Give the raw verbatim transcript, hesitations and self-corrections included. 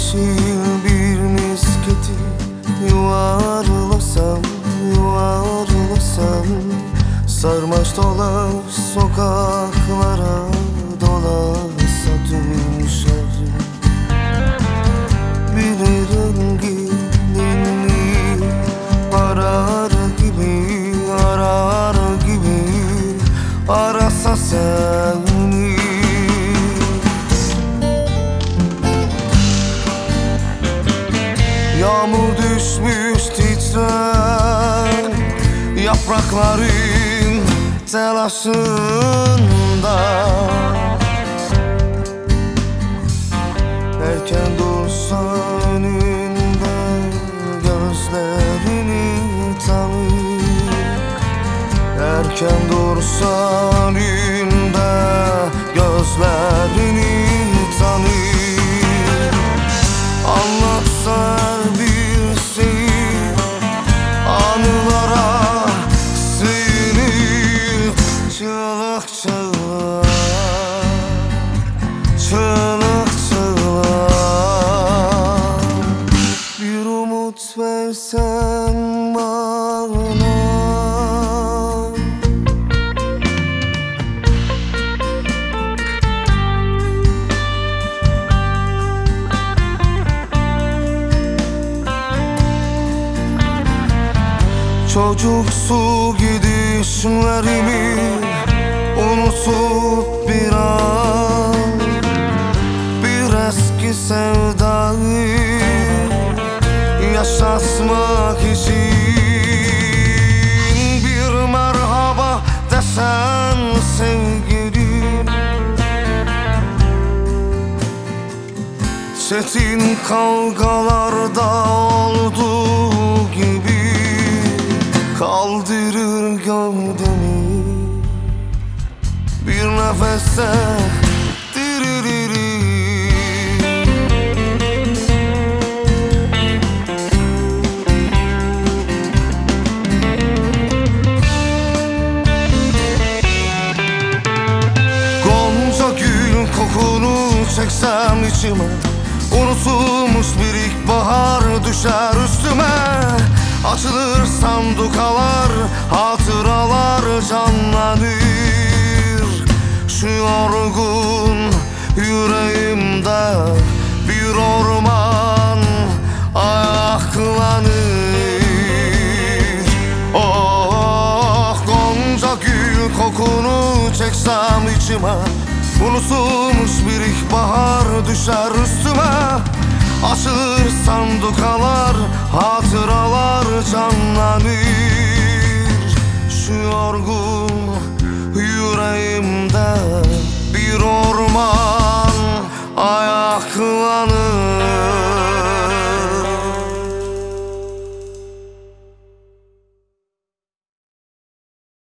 yeşil bir misketi yuvarlasam, yuvarlasam, sarmaş dolaş sokaklara dolasa tüm şehri. Bilirim gelinliği arar gibi, arar gibi arasa seni. Yağmur düşmüş titrer yaprakların telaşında. Erken dursa önünde gözlerini tanır. Erken dursa önünde gözlerini tanır. Anlatsa bir şey anılara sığınıp çığlık çığlığa, çığlık çığlığa. Bir umut versen bana. Çocuksu gidişlerimi unutup bir an, bir eski sevdayı yaşatmak için bir merhaba desen sevgilim. Çetin kavgalarda olduğu gibi kaldırır gövdemi bir nefese diririri. Gonca gül kokunu çeksem içime, unutulmuş bir ilkbahar düşer üstüme. Açılır sandukalar, hatıralar canlanır. Şu yorgun yüreğimde bir orman ayaklanır. Oh, gonca gül kokunu çeksem içime, unutulmuş bir ilkbahar düşer üstüme. Açılır sandukalar, hatıralar canlanır.